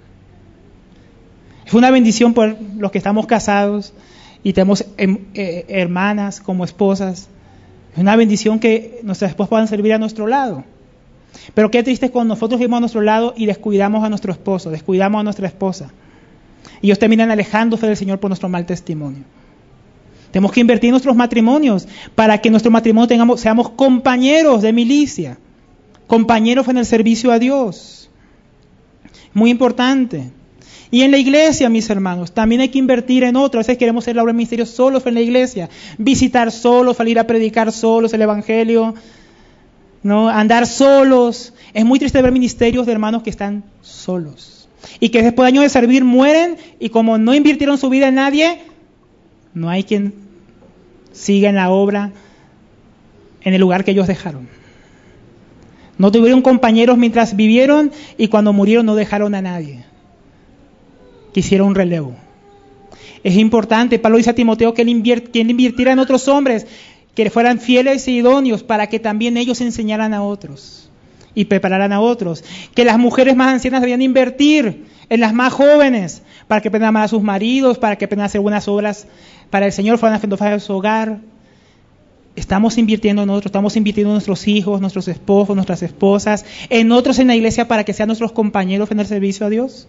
Es una bendición por los que estamos casados y tenemos hermanas como esposas. Es una bendición que nuestras esposas puedan servir a nuestro lado. Pero qué triste es cuando nosotros seguimos a nuestro lado y descuidamos a nuestro esposo, descuidamos a nuestra esposa. Y ellos terminan alejándose del Señor por nuestro mal testimonio. Tenemos que invertir en nuestros matrimonios para que en nuestro matrimonio seamos compañeros de milicia, compañeros en el servicio a Dios. Muy importante. Y en la iglesia, mis hermanos, también hay que invertir en otro. A veces queremos hacer la obra del ministerio solos en la iglesia, visitar solos, salir a predicar solos el evangelio, ¿no? Andar solos. Es muy triste ver ministerios de hermanos que están solos y que después de años de servir mueren y como no invirtieron su vida en nadie, no hay quien siga en la obra en el lugar que ellos dejaron. No tuvieron compañeros mientras vivieron y cuando murieron no dejaron a nadie. Quisieron un relevo. Es importante, Pablo dice a Timoteo que él invirtiera en otros hombres que fueran fieles y idóneos para que también ellos enseñaran a otros. y prepararan a otros. Que las mujeres más ancianas debían invertir en las más jóvenes para que aprendan a amar a sus maridos, para que aprendan a hacer buenas obras para el Señor, fueran haciendo de su hogar. Estamos invirtiendo en otros, estamos invirtiendo en nuestros hijos, nuestros esposos, nuestras esposas, en otros en la iglesia para que sean nuestros compañeros en el servicio a Dios.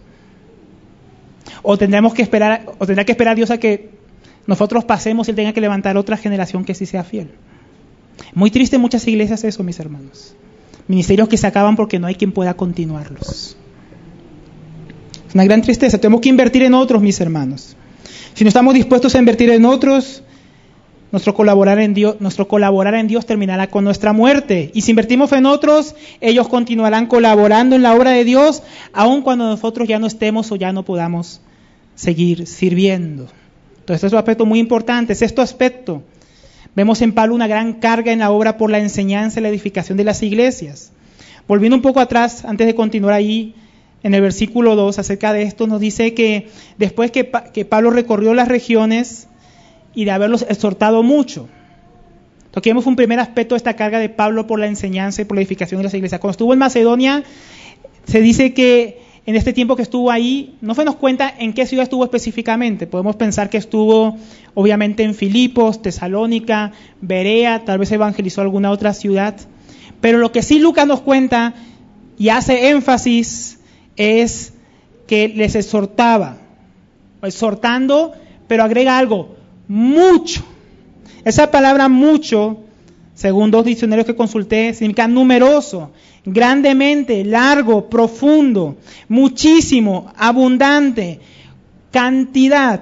O tendrá que esperar Dios a que nosotros pasemos y Él tenga que levantar otra generación que sí sea fiel. Muy triste en muchas iglesias eso, mis hermanos. Ministerios que se acaban porque no hay quien pueda continuarlos. Es una gran tristeza. Tenemos que invertir en otros, mis hermanos. Si no estamos dispuestos a invertir en otros, nuestro colaborar en Dios terminará con nuestra muerte. Y si invertimos en otros, ellos continuarán colaborando en la obra de Dios, aun cuando nosotros ya no estemos o ya no podamos seguir sirviendo. Entonces, este es un aspecto muy importante. Sexto aspecto. Vemos en Pablo una gran carga en la obra por la enseñanza y la edificación de las iglesias. Volviendo un poco atrás, antes de continuar ahí, en el versículo 2, acerca de esto, nos dice que después que Pablo recorrió las regiones y de haberlos exhortado mucho. Aquí vemos un primer aspecto de esta carga de Pablo por la enseñanza y por la edificación de las iglesias. Cuando estuvo en Macedonia, se dice que en este tiempo que estuvo ahí, no se nos cuenta en qué ciudad estuvo específicamente. Podemos pensar que estuvo obviamente en Filipos, Tesalónica, Berea, tal vez evangelizó alguna otra ciudad. Pero lo que sí Lucas nos cuenta y hace énfasis es que les exhortaba, exhortando, pero agrega algo, mucho. Esa palabra mucho, según 2 diccionarios que consulté, significa numeroso, grandemente, largo, profundo, muchísimo, abundante, cantidad,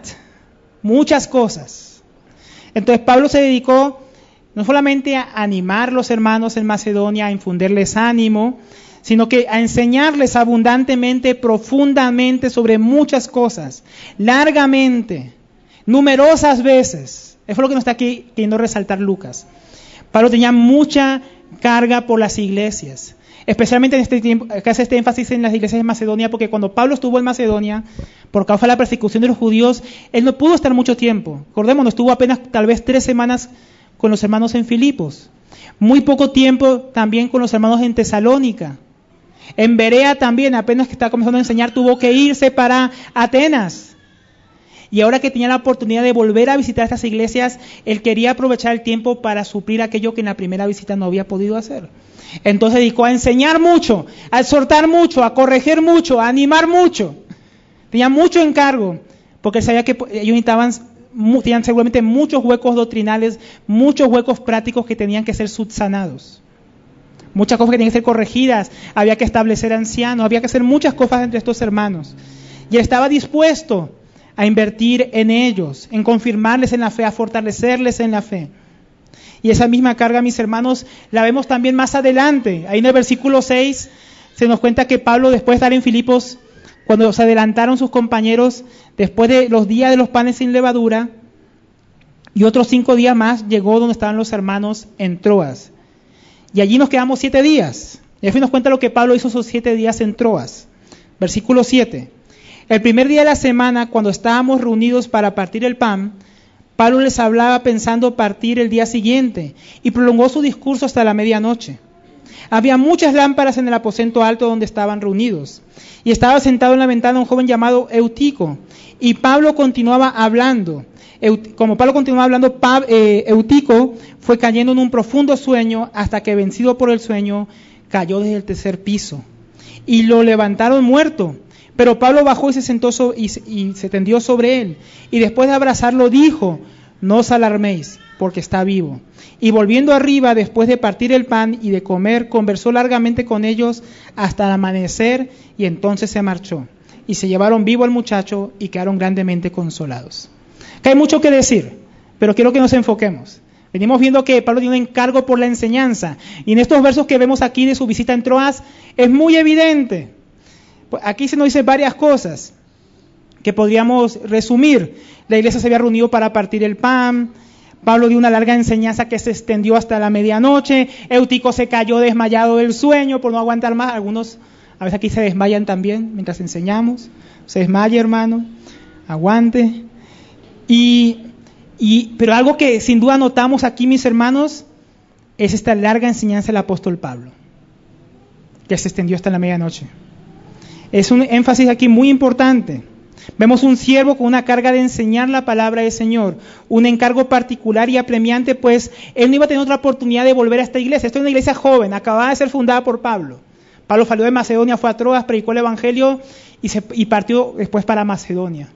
muchas cosas. Entonces Pablo se dedicó no solamente a animar a los hermanos en Macedonia, a infundirles ánimo, sino que a enseñarles abundantemente, profundamente sobre muchas cosas, largamente, numerosas veces. Eso es lo que nos está aquí queriendo resaltar Lucas. Pablo tenía mucha carga por las iglesias, especialmente en este tiempo, que hace este énfasis en las iglesias de Macedonia, porque cuando Pablo estuvo en Macedonia, por causa de la persecución de los judíos, él no pudo estar mucho tiempo. Acordémonos, estuvo apenas tal vez 3 semanas con los hermanos en Filipos, muy poco tiempo también con los hermanos en Tesalónica. En Berea también, apenas que estaba comenzando a enseñar, tuvo que irse para Atenas. Y ahora que tenía la oportunidad de volver a visitar estas iglesias, él quería aprovechar el tiempo para suplir aquello que en la primera visita no había podido hacer. Entonces dedicó a enseñar mucho, a exhortar mucho, a corregir mucho, a animar mucho. Tenía mucho encargo, porque él sabía que ellos tenían seguramente muchos huecos doctrinales, muchos huecos prácticos que tenían que ser subsanados. Muchas cosas que tenían que ser corregidas, había que establecer ancianos, había que hacer muchas cosas entre estos hermanos. Y él estaba dispuesto a invertir en ellos, en confirmarles en la fe, a fortalecerles en la fe. Y esa misma carga, mis hermanos, la vemos también más adelante. Ahí en el versículo 6 se nos cuenta que Pablo, después de estar en Filipos, cuando se adelantaron sus compañeros, después de los días de los panes sin levadura, y otros 5 días más, llegó donde estaban los hermanos en Troas. Y allí nos quedamos 7 días. Y así nos cuenta lo que Pablo hizo esos 7 días en Troas. Versículo 7. El primer día de la semana, cuando estábamos reunidos para partir el pan, Pablo les hablaba pensando partir el día siguiente y prolongó su discurso hasta la medianoche. Había muchas lámparas en el aposento alto donde estaban reunidos. Y estaba sentado en la ventana un joven llamado Eutico. Y Pablo continuaba hablando. Como Pablo continuaba hablando, Eutico fue cayendo en un profundo sueño hasta que, vencido por el sueño, cayó desde el 3er piso. Y lo levantaron muerto. Pero Pablo bajó y se sentó y se tendió sobre él. Y después de abrazarlo dijo: no os alarméis, porque está vivo. Y volviendo arriba, después de partir el pan y de comer, conversó largamente con ellos hasta el amanecer, y entonces se marchó. Y se llevaron vivo al muchacho y quedaron grandemente consolados. Acá hay mucho que decir, pero quiero que nos enfoquemos. Venimos viendo que Pablo tiene un encargo por la enseñanza. Y en estos versos que vemos aquí de su visita en Troas, es muy evidente. Aquí se nos dice varias cosas que podríamos resumir. La iglesia se había reunido para partir el pan. Pablo dio una larga enseñanza que se extendió hasta la medianoche. Eutico se cayó desmayado del sueño por no aguantar más. Algunos a veces aquí se desmayan también mientras enseñamos. Se desmaya, hermano. Aguante. Pero algo que sin duda notamos aquí, mis hermanos, es esta larga enseñanza del apóstol Pablo. que se extendió hasta la medianoche. Es un énfasis aquí muy importante. Vemos un siervo con una carga de enseñar la palabra del Señor, un encargo particular y apremiante, pues él no iba a tener otra oportunidad de volver a esta iglesia. Esta es una iglesia joven, acababa de ser fundada por Pablo. Pablo salió de Macedonia, fue a Troas, predicó el evangelio y partió después para Macedonia.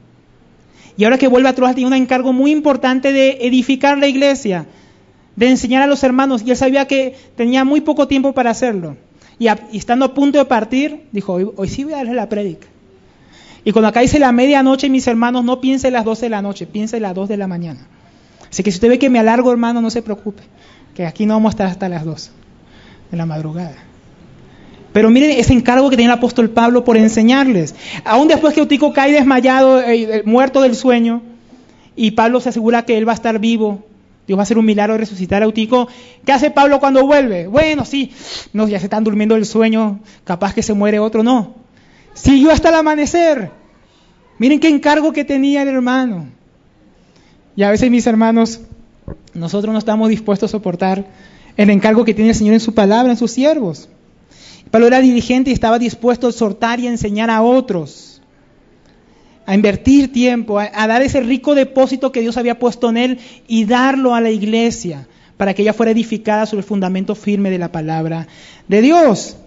Y ahora que vuelve a Troas tiene un encargo muy importante de edificar la iglesia, de enseñar a los hermanos, y él sabía que tenía muy poco tiempo para hacerlo. Y estando a punto de partir, dijo, hoy sí voy a darle la prédica. Y cuando acá dice la medianoche, mis hermanos, no piense en las 12 de la noche, piense en las 2 de la mañana. Así que si usted ve que me alargo, hermano, no se preocupe, que aquí no vamos a estar hasta las 2 de la madrugada. Pero miren ese encargo que tenía el apóstol Pablo por enseñarles. Aún después que Eutico cae desmayado, muerto del sueño, y Pablo se asegura que él va a estar vivo, Dios va a hacer un milagro de resucitar a Eutico. ¿Qué hace Pablo cuando vuelve? Bueno, sí, no, ya se están durmiendo del sueño, capaz que se muere otro, no. Siguió hasta el amanecer. Miren qué encargo que tenía el hermano. Y a veces, mis hermanos, nosotros no estamos dispuestos a soportar el encargo que tiene el Señor en su palabra, en sus siervos. Pablo era diligente y estaba dispuesto a exhortar y a enseñar a otros, a invertir tiempo, a dar ese rico depósito que Dios había puesto en él y darlo a la iglesia para que ella fuera edificada sobre el fundamento firme de la palabra de Dios.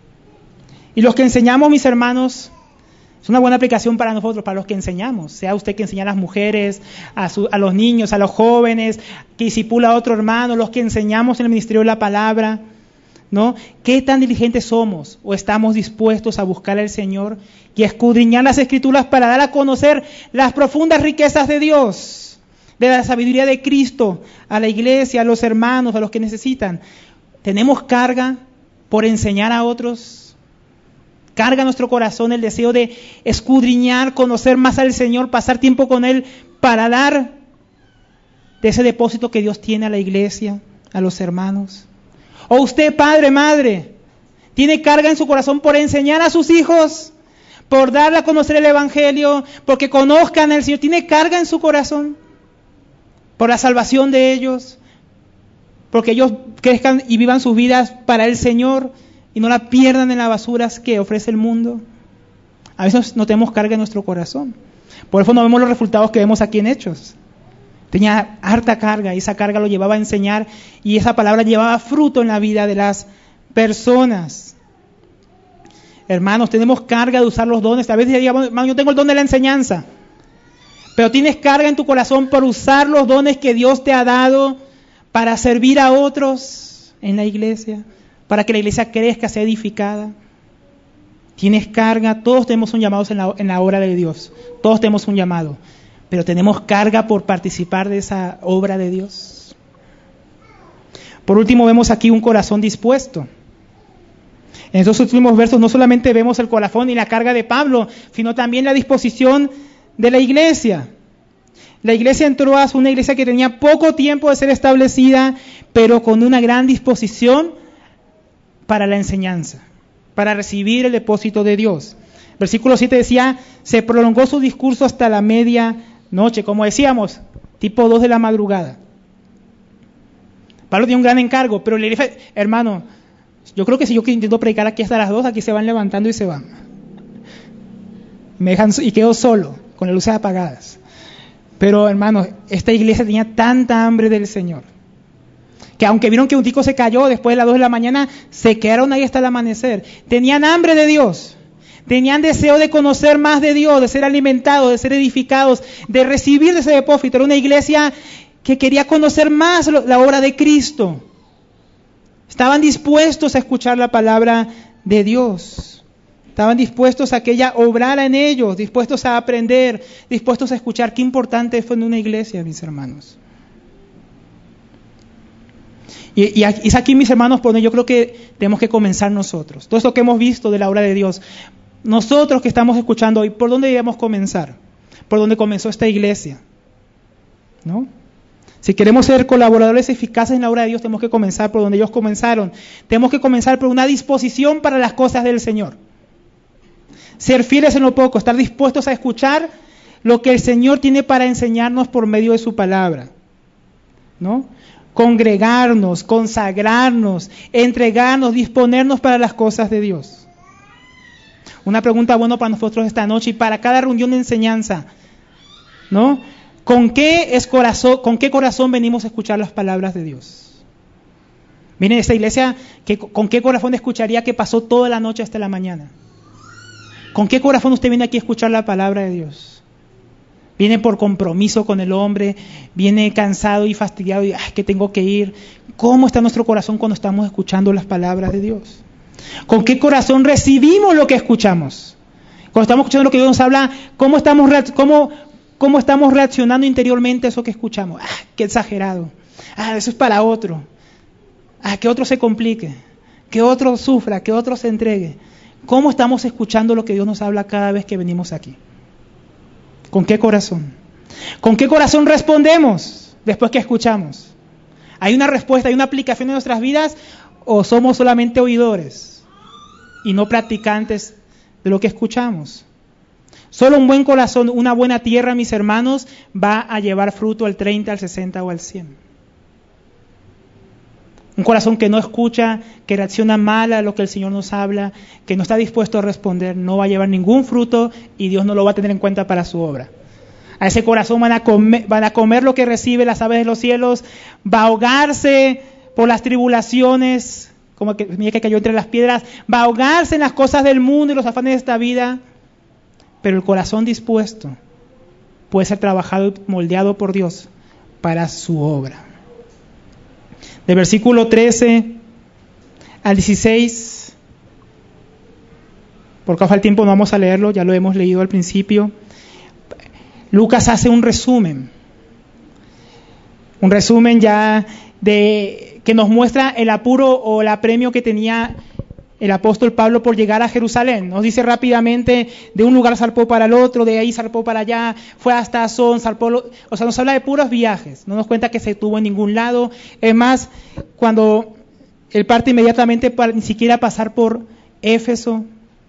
Y los que enseñamos, mis hermanos, es una buena aplicación para nosotros, para los que enseñamos. Sea usted que enseña a las mujeres, a los niños, a los jóvenes, que discipula a otro hermano, los que enseñamos en el ministerio de la palabra, ¿no? ¿Qué tan diligentes somos o estamos dispuestos a buscar al Señor y a escudriñar las Escrituras para dar a conocer las profundas riquezas de Dios, de la sabiduría de Cristo, a la iglesia, a los hermanos, a los que necesitan? ¿Tenemos carga por enseñar a otros? ¿Carga nuestro corazón el deseo de escudriñar, conocer más al Señor, pasar tiempo con Él para dar de ese depósito que Dios tiene a la iglesia, a los hermanos? ¿O usted, padre, madre, tiene carga en su corazón por enseñar a sus hijos, por darle a conocer el Evangelio, porque conozcan al Señor? ¿Tiene carga en su corazón por la salvación de ellos, porque ellos crezcan y vivan sus vidas para el Señor y no la pierdan en las basuras que ofrece el mundo? A veces no tenemos carga en nuestro corazón. Por eso no vemos los resultados que vemos aquí en Hechos. Tenía harta carga y esa carga lo llevaba a enseñar y esa palabra llevaba fruto en la vida de las personas. Hermanos, tenemos carga de usar los dones. A veces digamos, hermano, yo tengo el don de la enseñanza, pero tienes carga en tu corazón por usar los dones que Dios te ha dado para servir a otros en la iglesia, para que la iglesia crezca, sea edificada. Tienes carga, todos tenemos un llamado en la obra de Dios, todos tenemos un llamado, pero tenemos carga por participar de esa obra de Dios. Por último, vemos aquí un corazón dispuesto. En estos últimos versos no solamente vemos el corazón y la carga de Pablo, sino también la disposición de la iglesia. La iglesia en Troas, una iglesia que tenía poco tiempo de ser establecida, pero con una gran disposición para la enseñanza, para recibir el depósito de Dios. Versículo 7 decía, se prolongó su discurso hasta la medianoche, como decíamos, tipo 2 de la madrugada. Pablo tiene un gran encargo, pero la iglesia, hermano, yo creo que si yo intento predicar aquí hasta las 2, aquí se van levantando y se van. Me dejan y quedo solo, con las luces apagadas. Pero hermano, esta iglesia tenía tanta hambre del Señor, que aunque vieron que un tico se cayó después de las 2 de la mañana, se quedaron ahí hasta el amanecer. Tenían hambre de Dios, tenían deseo de conocer más de Dios, de ser alimentados, de ser edificados, de recibir ese depósito. Era una iglesia que quería conocer más la obra de Cristo. Estaban dispuestos a escuchar la palabra de Dios. Estaban dispuestos a que ella obrara en ellos, dispuestos a aprender, dispuestos a escuchar. Qué importante fue en una iglesia, mis hermanos. Y es aquí, mis hermanos, por donde yo creo que tenemos que comenzar nosotros. Todo esto que hemos visto de la obra de Dios, nosotros que estamos escuchando hoy, ¿por dónde debemos comenzar? Por donde comenzó esta iglesia, ¿no? Si queremos ser colaboradores eficaces en la obra de Dios, tenemos que comenzar por donde ellos comenzaron. Tenemos que comenzar por una disposición para las cosas del Señor. Ser fieles en lo poco, estar dispuestos a escuchar lo que el Señor tiene para enseñarnos por medio de su palabra, ¿no? congregarnos, consagrarnos, entregarnos, disponernos para las cosas de Dios. Una pregunta buena para nosotros esta noche y para cada reunión de enseñanza, ¿no? ¿Con qué corazón venimos a escuchar las palabras de Dios? Miren, esta iglesia, ¿con qué corazón escucharía que pasó toda la noche hasta la mañana? ¿Con qué corazón usted viene aquí a escuchar la palabra de Dios? ¿Viene por compromiso con el hombre? ¿Viene cansado y fastidiado y que tengo que ir? ¿Cómo está nuestro corazón cuando estamos escuchando las palabras de Dios? ¿Con qué corazón recibimos lo que escuchamos? Cuando estamos escuchando lo que Dios nos habla, ¿cómo estamos reaccionando interiormente a eso que escuchamos? ¡Qué exagerado! Eso es para otro. Que otro se complique, que otro sufra, que otro se entregue. ¿Cómo estamos escuchando lo que Dios nos habla cada vez que venimos aquí? ¿Con qué corazón? ¿Con qué corazón respondemos después que escuchamos? ¿Hay una respuesta, hay una aplicación en nuestras vidas o somos solamente oidores y no practicantes de lo que escuchamos? Solo un buen corazón, una buena tierra, mis hermanos, va a llevar fruto al 30, al 60 o al 100. Un corazón que no escucha, que reacciona mal a lo que el Señor nos habla, que no está dispuesto a responder, no va a llevar ningún fruto y Dios no lo va a tener en cuenta para su obra. A ese corazón van a comer lo que recibe las aves de los cielos, va a ahogarse por las tribulaciones, como que mira que cayó entre las piedras, va a ahogarse en las cosas del mundo y los afanes de esta vida, pero el corazón dispuesto puede ser trabajado y moldeado por Dios para su obra. De versículo 13 al 16, por causa del tiempo no vamos a leerlo, ya lo hemos leído al principio. Lucas hace un resumen ya que nos muestra el apuro o el apremio que tenía el apóstol Pablo por llegar a Jerusalén. Nos dice rápidamente, de un lugar zarpó para el otro, de ahí zarpó para allá, fue hasta Azón, nos habla de puros viajes, no nos cuenta que se detuvo en ningún lado. Es más, cuando él parte inmediatamente para ni siquiera pasar por Éfeso,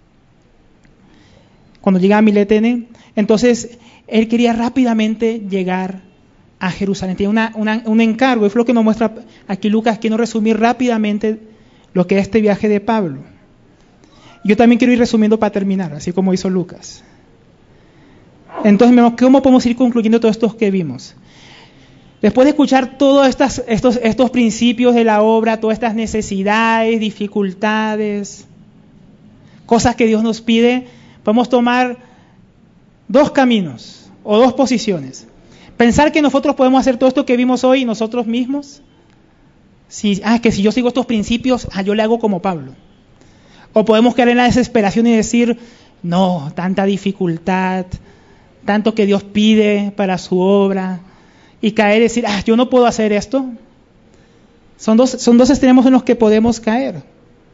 cuando llega a Miletene, entonces él quería rápidamente llegar a Jerusalén, tenía un encargo, y fue lo que nos muestra aquí Lucas, quiero resumir rápidamente lo que es este viaje de Pablo. Yo también quiero ir resumiendo para terminar, así como hizo Lucas. Entonces, ¿cómo podemos ir concluyendo todo esto que vimos? Después de escuchar todos estos principios de la obra, todas estas necesidades, dificultades, cosas que Dios nos pide, podemos tomar dos caminos o dos posiciones. Pensar que nosotros podemos hacer todo esto que vimos hoy nosotros mismos. Que si yo sigo estos principios, yo le hago como Pablo. O podemos caer en la desesperación y decir, no, tanta dificultad, tanto que Dios pide para su obra, y caer y decir, yo no puedo hacer esto. Son dos extremos en los que podemos caer.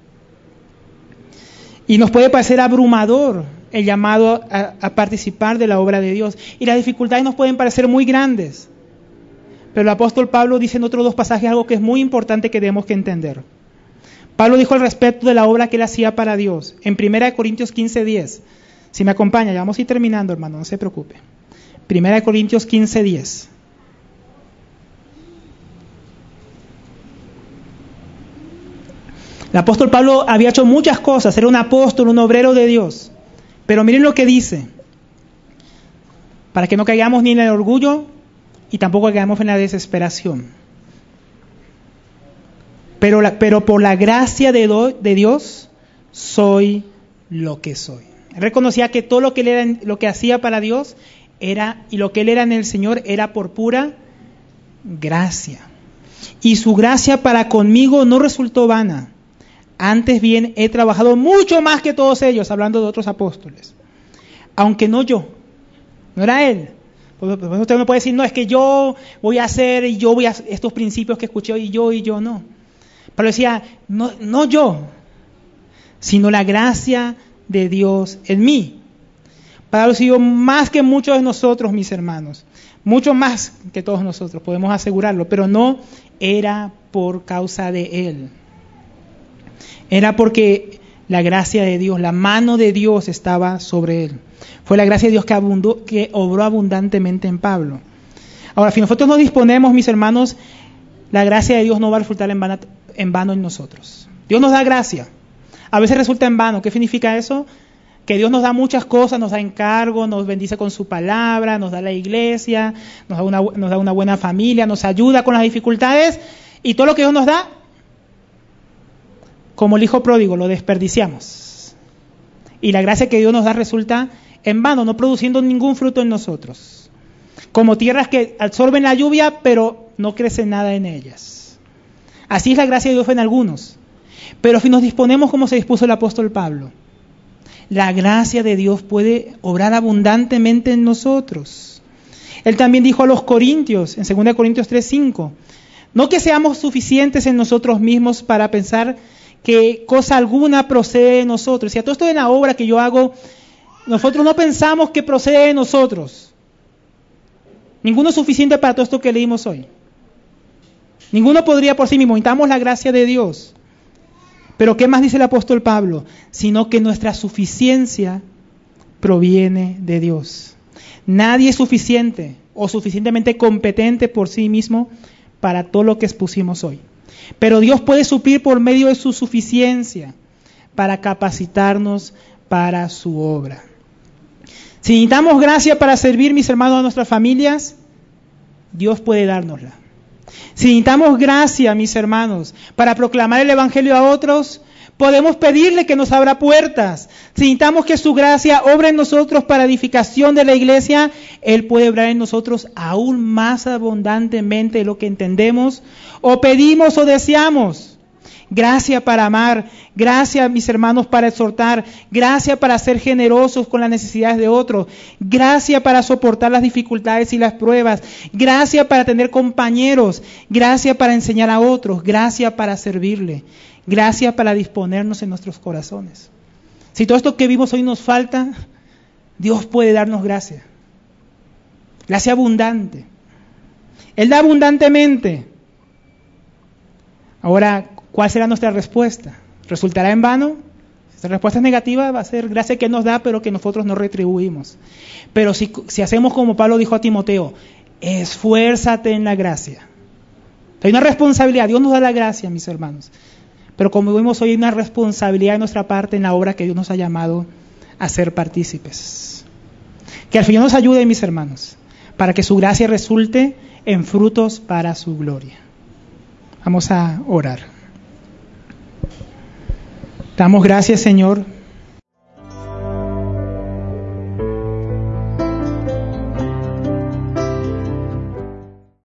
Y nos puede parecer abrumador el llamado a participar de la obra de Dios. Y las dificultades nos pueden parecer muy grandes. Pero el apóstol Pablo dice en otros dos pasajes algo que es muy importante que debemos que entender. Pablo dijo al respecto de la obra que él hacía para Dios, en 1 Corintios 15:10. Si me acompaña, ya vamos a ir terminando, hermano, no se preocupe. 1 Corintios 15:10. El apóstol Pablo había hecho muchas cosas, era un apóstol, un obrero de Dios. Pero miren lo que dice, para que no caigamos ni en el orgullo y tampoco caigamos en la desesperación. Pero por la gracia de Dios soy lo que soy. Él reconocía que todo lo que hacía para Dios era, y lo que él era en el Señor era por pura gracia. Y su gracia para conmigo no resultó vana. Antes bien he trabajado mucho más que todos ellos, hablando de otros apóstoles. Aunque no yo, no era él. Pues usted no puede decir, no, es que yo voy a hacer y yo voy a estos principios que escuché hoy y yo no. Pero decía, no yo, sino la gracia de Dios en mí. Pablo siguió más que muchos de nosotros, mis hermanos, mucho más que todos nosotros, podemos asegurarlo, pero no era por causa de él. Era porque la gracia de Dios, la mano de Dios estaba sobre él. Fue la gracia de Dios que obró abundantemente en Pablo. Ahora, si nosotros nos disponemos, mis hermanos, la gracia de Dios no va a resultar en vano en nosotros. Dios nos da gracia. A veces resulta en vano. ¿Qué significa eso? Que Dios nos da muchas cosas, nos da encargo, nos bendice con su palabra, nos da la iglesia, nos da una buena familia, nos ayuda con las dificultades, y todo lo que Dios nos da, como el hijo pródigo, lo desperdiciamos. Y la gracia que Dios nos da resulta en vano, no produciendo ningún fruto en nosotros. Como tierras que absorben la lluvia, pero no crece nada en ellas. Así es la gracia de Dios en algunos. Pero si nos disponemos como se dispuso el apóstol Pablo, la gracia de Dios puede obrar abundantemente en nosotros. Él también dijo a los corintios, en 2 Corintios 3:5, no que seamos suficientes en nosotros mismos para pensar que cosa alguna procede de nosotros. Y a todo esto en la obra que yo hago, nosotros no pensamos que procede de nosotros. Ninguno es suficiente para todo esto que leímos hoy. Ninguno podría por sí mismo. Necesitamos la gracia de Dios. Pero ¿qué más dice el apóstol Pablo? Sino que nuestra suficiencia proviene de Dios. Nadie es suficiente o suficientemente competente por sí mismo para todo lo que expusimos hoy. Pero Dios puede suplir por medio de su suficiencia para capacitarnos para su obra. Si necesitamos gracia para servir, mis hermanos, a nuestras familias, Dios puede dárnosla. Si necesitamos gracia, mis hermanos, para proclamar el evangelio a otros, podemos pedirle que nos abra puertas. Si necesitamos que su gracia obre en nosotros para edificación de la iglesia, Él puede obrar en nosotros aún más abundantemente de lo que entendemos o pedimos o deseamos. Gracia para amar, gracia, mis hermanos, para exhortar, gracia para ser generosos con las necesidades de otros, gracia para soportar las dificultades y las pruebas, gracia para tener compañeros, gracia para enseñar a otros, gracia para servirle, gracia para disponernos en nuestros corazones. Si todo esto que vimos hoy nos falta, Dios puede darnos gracia. Gracia abundante. Él da abundantemente. Ahora, ¿cuál será nuestra respuesta? ¿Resultará en vano? Si la respuesta es negativa, va a ser gracia que nos da, pero que nosotros no retribuimos. Pero si hacemos como Pablo dijo a Timoteo, esfuérzate en la gracia. Hay una responsabilidad, Dios nos da la gracia, mis hermanos. Pero como vimos hoy, hay una responsabilidad de nuestra parte en la obra que Dios nos ha llamado a ser partícipes. Que al Señor nos ayude, mis hermanos, para que su gracia resulte en frutos para su gloria. Vamos a orar. Damos gracias, Señor,